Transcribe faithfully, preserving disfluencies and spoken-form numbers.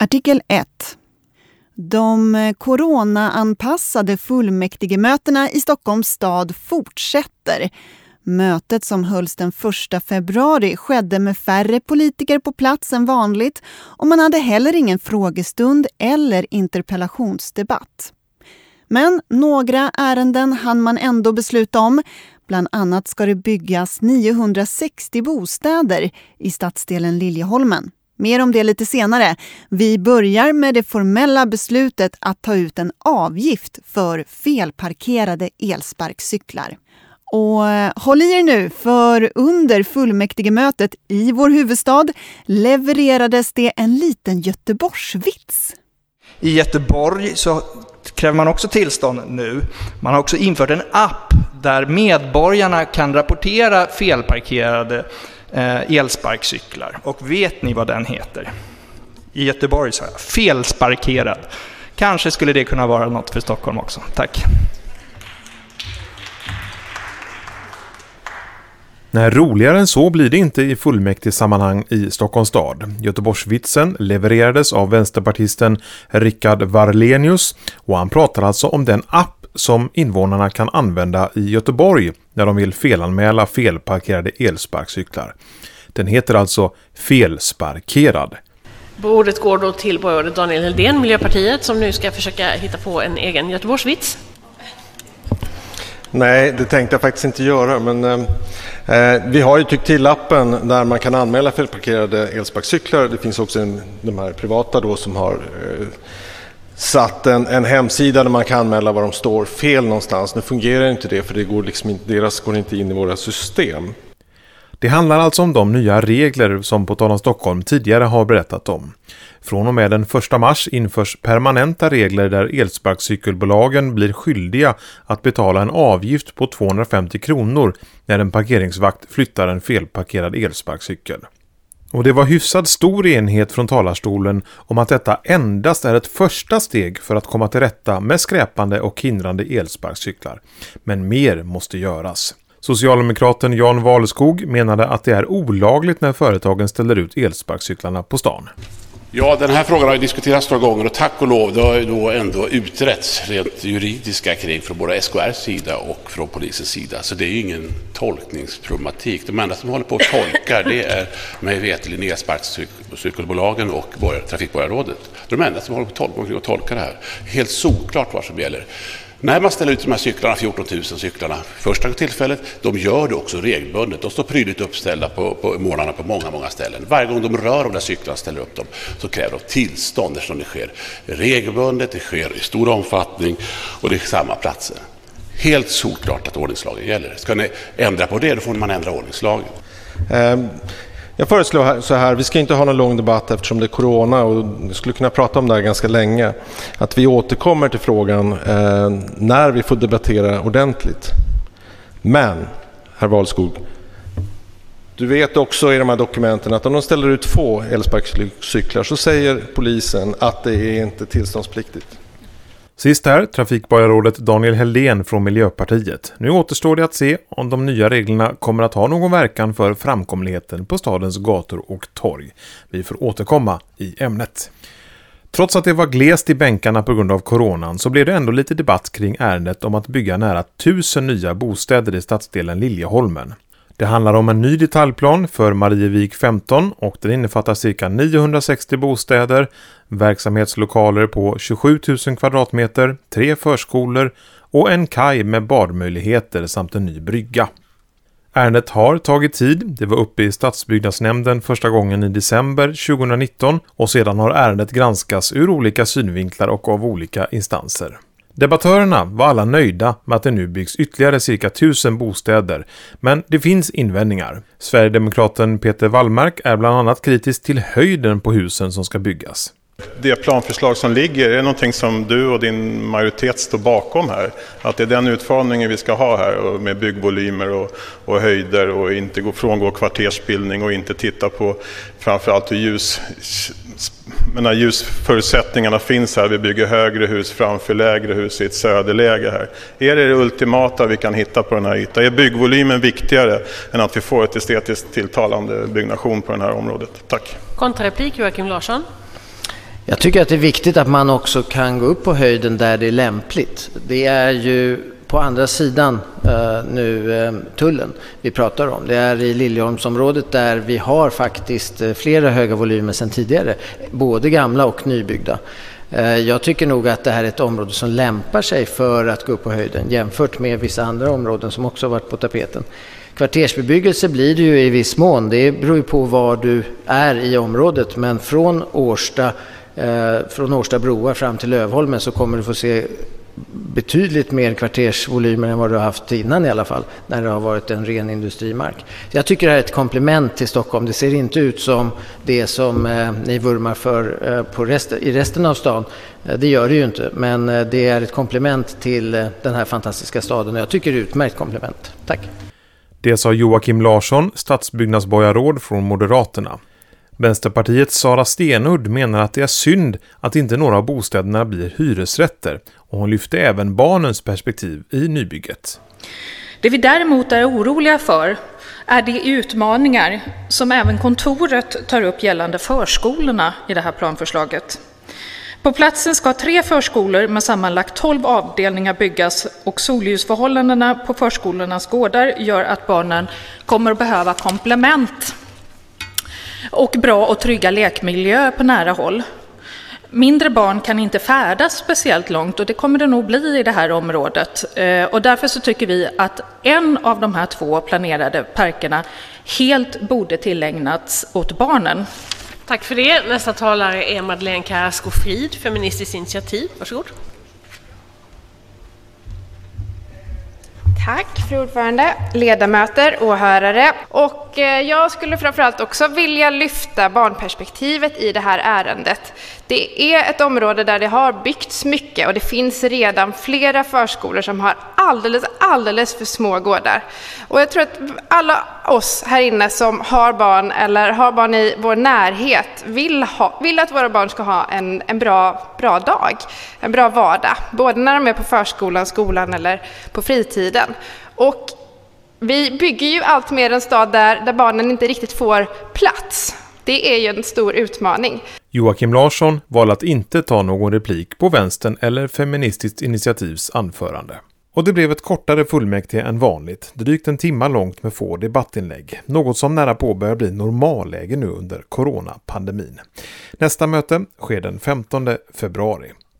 Artikel ett. De coronaanpassade fullmäktigemötena i Stockholms stad fortsätter. Mötet som hölls den första februari skedde med färre politiker på plats än vanligt och man hade heller ingen frågestund eller interpellationsdebatt. Men några ärenden hann man ändå besluta om. Bland annat ska det byggas niohundrasextio bostäder i stadsdelen Liljeholmen. Mer om det lite senare. Vi börjar med det formella beslutet att ta ut en avgift för felparkerade elsparkcyklar. Och håll i er nu, för under fullmäktigemötet i vår huvudstad levererades det en liten Göteborgsvits. I Göteborg så kräver man också tillstånd nu. Man har också infört en app där medborgarna kan rapportera felparkerade eh, elsparkcyklar. Och vet ni vad den heter? I Göteborg så här, felsparkerad. Kanske skulle det kunna vara något för Stockholm också. Tack. Nej, roligare än så blir det inte i fullmäktigesammanhang i Stockholms stad. Göteborgsvitsen levererades av vänsterpartisten Rickard Varlenius och han pratar alltså om den app som invånarna kan använda i Göteborg när de vill felanmäla felparkerade elsparkcyklar. Den heter alltså Felsparkerad. Ordet går då till borgarrådet Daniel Helldén, Miljöpartiet, som nu ska försöka hitta på en egen Göteborgsvits. Nej, det tänkte jag faktiskt inte göra, men eh, vi har ju tyckt till appen där man kan anmäla felparkerade elsparkcyklar. Det finns också en, de här privata då som har eh, satt en, en hemsida där man kan anmäla var de står fel någonstans. Nu fungerar inte det för det går liksom inte, deras går inte in i våra system. Det handlar alltså om de nya regler som På tal om Stockholm tidigare har berättat om. Från och med den första mars införs permanenta regler där elsparkcykelbolagen blir skyldiga att betala en avgift på tvåhundrafemtio kronor när en parkeringsvakt flyttar en felparkerad elsparkcykel. Och det var hyfsad stor enhet från talarstolen om att detta endast är ett första steg för att komma till rätta med skräpande och hindrande elsparkcyklar. Men mer måste göras. Socialdemokraten Jan Wahlskog menade att det är olagligt när företagen ställer ut elsparkcyklarna på stan. Ja, den här frågan har diskuterats några gånger och tack och lov, det har ju då ändå utretts rent juridiska kring från både S K R:s sida och från polisens sida. Så det är ju ingen tolkningsproblematik. De enda som håller på att tolka det är mig veterligen elsparkcykelbolagen och trafikborgarrådet. De enda som håller på att tolka, och tolka det här. Helt såklart vad som gäller. När man ställer ut de här cyklarna, fjorton tusen cyklarna, första tillfället, de gör det också regelbundet. De står prydligt uppställda på, på målarna på många, många ställen. Varje gång de rör de där cyklarna och ställer upp dem så kräver de tillstånd eftersom det sker regelbundet, det sker i stor omfattning och det är samma platser. Helt såklart att ordningslagen gäller. Ska ni ändra på det, då får man ändra ordningslagen. Um. Jag föreslår så här, vi ska inte ha någon lång debatt eftersom det är corona och vi skulle kunna prata om det här ganska länge. Att vi återkommer till frågan eh, när vi får debattera ordentligt. Men, herr Wahlskog, du vet också i de här dokumenten att om de ställer ut två elsparkcyklar så säger polisen att det är inte tillståndspliktigt. Sist här, trafikborgarrådet Daniel Helldén från Miljöpartiet. Nu återstår det att se om de nya reglerna kommer att ha någon verkan för framkomligheten på stadens gator och torg. Vi får återkomma i ämnet. Trots att det var glest i bänkarna på grund av coronan så blev det ändå lite debatt kring ärendet om att bygga nära tusen nya bostäder i stadsdelen Liljeholmen. Det handlar om en ny detaljplan för Marievik femton och den innefattar cirka niohundrasextio bostäder, verksamhetslokaler på tjugosju tusen kvadratmeter, tre förskolor och en kaj med badmöjligheter samt en ny brygga. Ärendet har tagit tid, det var uppe i stadsbyggnadsnämnden första gången i december tjugonitton och sedan har ärendet granskats ur olika synvinklar och av olika instanser. Debattörerna var alla nöjda med att det nu byggs ytterligare cirka tusen bostäder, men det finns invändningar. Sverigedemokraten Peter Wallmark är bland annat kritisk till höjden på husen som ska byggas. Det planförslag som ligger är någonting som du och din majoritet står bakom här. Att det är den utformningen vi ska ha här med byggvolymer och, och höjder och inte gå frångå kvartersbildning och inte titta på framförallt hur ljus, menar, ljusförutsättningarna finns här. Vi bygger högre hus framför lägre hus i ett söderläge här. Är det det ultimata vi kan hitta på den här ytan? Är byggvolymen viktigare än att vi får ett estetiskt tilltalande byggnation på det här området? Tack. Kontrareplik Joakim Larsson. Jag tycker att det är viktigt att man också kan gå upp på höjden där det är lämpligt. Det är ju på andra sidan uh, nu uh, tullen vi pratar om. Det är i Liljeholmsområdet där vi har faktiskt uh, flera höga volymer sedan tidigare. Både gamla och nybyggda. Uh, jag tycker nog att det här är ett område som lämpar sig för att gå upp på höjden jämfört med vissa andra områden som också har varit på tapeten. Kvartersbebyggelse blir det ju i viss mån. Det beror ju på var du är i området. Men från Årsta, eh, från Årsta broar fram till Lövholmen så kommer du få se betydligt mer kvartersvolymer än vad du har haft innan i alla fall. När det har varit en ren industrimark. Så jag tycker det här är ett komplement till Stockholm. Det ser inte ut som det som eh, ni vurmar för eh, på rest, i resten av stan. Eh, det gör det ju inte. Men eh, det är ett komplement till eh, den här fantastiska staden. Och jag tycker det är ett utmärkt komplement. Tack. Det sa Joakim Larsson, stadsbyggnadsborgarråd från Moderaterna. Vänsterpartiets Sara Stenudd menar att det är synd att inte några av bostäderna blir hyresrätter. Och hon lyfte även barnens perspektiv i nybygget. Det vi däremot är oroliga för är de utmaningar som även kontoret tar upp gällande förskolorna i det här planförslaget. På platsen ska tre förskolor med sammanlagt tolv avdelningar byggas och solljusförhållandena på förskolornas gårdar gör att barnen kommer att behöva komplement och bra och trygga lekmiljö på nära håll. Mindre barn kan inte färdas speciellt långt och det kommer det nog bli i det här området. Och därför så tycker vi att en av de här två planerade parkerna helt borde tillägnats åt barnen. Tack för det. Nästa talare är Madeleine Carrasco-Frid, Feministiskt initiativ. Varsågod. Tack, fru ordförande, ledamöter, åhörare. Och jag skulle framförallt också vilja lyfta barnperspektivet i det här ärendet. Det är ett område där det har byggts mycket och det finns redan flera förskolor som har alldeles, alldeles för små gårdar. Och jag tror att alla oss här inne som har barn eller har barn i vår närhet vill, ha, vill att våra barn ska ha en, en bra, bra dag, en bra vardag. Både när de är på förskolan, skolan eller på fritiden. Och vi bygger ju allt mer en stad där, där barnen inte riktigt får plats. Det är ju en stor utmaning. Joakim Larsson valde att inte ta någon replik på vänstern eller Feministiskt initiativs anförande. Och det blev ett kortare fullmäktige än vanligt, drygt en timma långt med få debattinlägg. Något som nära på börjar bli normalläge nu under coronapandemin. Nästa möte sker den femtonde februari.